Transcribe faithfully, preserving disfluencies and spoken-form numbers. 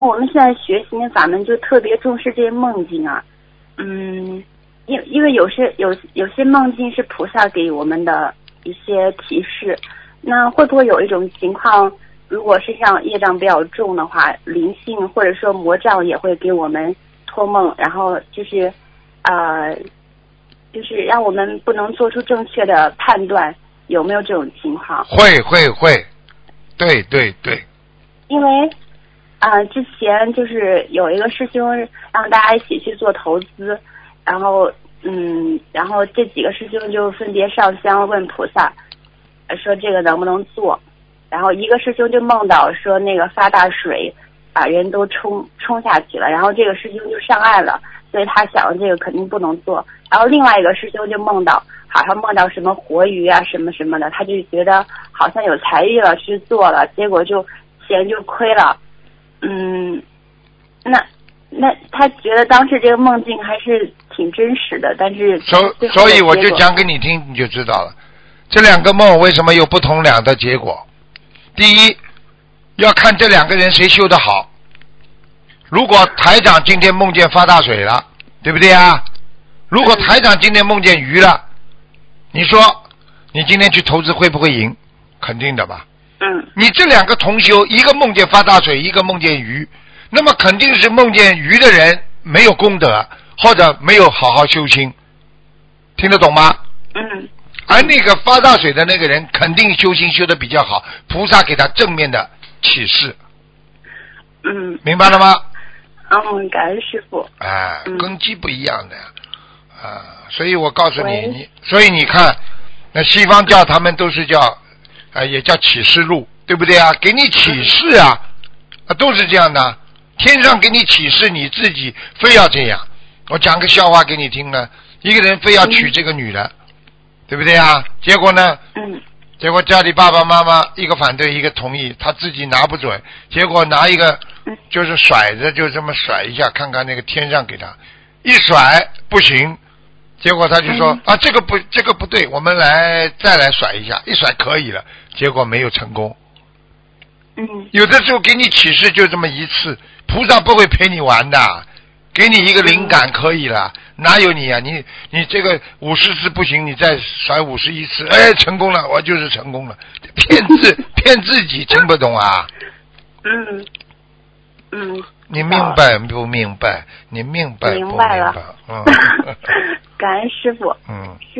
我们现在学心灵法门就特别重视这些梦境啊，嗯，因因为有些有有些梦境是菩萨给我们的一些提示，那会不会有一种情况，如果是像业障比较重的话，灵性或者说魔障也会给我们托梦，然后就是呃，就是让我们不能做出正确的判断，有没有这种情况？ 会会会，对对对。 因为啊、呃，之前就是有一个师兄让大家一起去做投资，然后嗯，然后这几个师兄就分别上香问菩萨，说这个能不能做，然后一个师兄就梦到说那个发大水把人都冲冲下去了，然后这个师兄就上岸了，所以他想这个肯定不能做，然后另外一个师兄就梦到好像梦到什么活鱼啊什么什么的，他就觉得好像有财运了去做了，结果就钱就亏了。嗯，那那他觉得当时这个梦境还是挺真实的，但是所所以我就讲给你听，你就知道了。这两个梦为什么有不同两的结果？第一，要看这两个人谁修得好。如果台长今天梦见发大水了，对不对啊？如果台长今天梦见鱼了，你说你今天去投资会不会赢？肯定的吧。 嗯， 你这两个同修，一个梦见发大水，一个梦见鱼，那么肯定是梦见鱼的人没有功德，或者没有好好修心，听得懂吗？ 嗯。 而那个发大水的那个人，肯定修心修得比较好，菩萨给他正面的启示。 嗯， 明白了吗？ 嗯，感恩师父。 哎， 嗯、 根基不一样的啊，所以我告诉你，你所以你看，那西方教他们都是叫。啊，也叫启示录，对不对啊？给你启示啊，啊，都是这样的。天上给你启示，你自己非要这样。我讲个笑话给你听呢。一个人非要娶这个女的，嗯、对不对啊？结果呢？ 嗯。 结果家里爸爸妈妈一个反对，一个同意，他自己拿不准，结果拿一个就是甩着，就这么甩一下，看看那个天上给他一甩不行。结果他就说、嗯、啊，这个不，这个不对，我们来再来甩一下，一甩可以了，结果没有成功。 嗯， 有的时候给你启示就这么一次，菩萨不会陪你玩的，给你一个灵感可以了，嗯、哪有你啊？你你这个五十次不行，你再甩五十一次，哎，成功了，我就是成功了，骗自骗自己，听不懂啊？ 嗯嗯。 你明白不明白？你明白不明白？ 明白了。 嗯。 感恩师父。 嗯。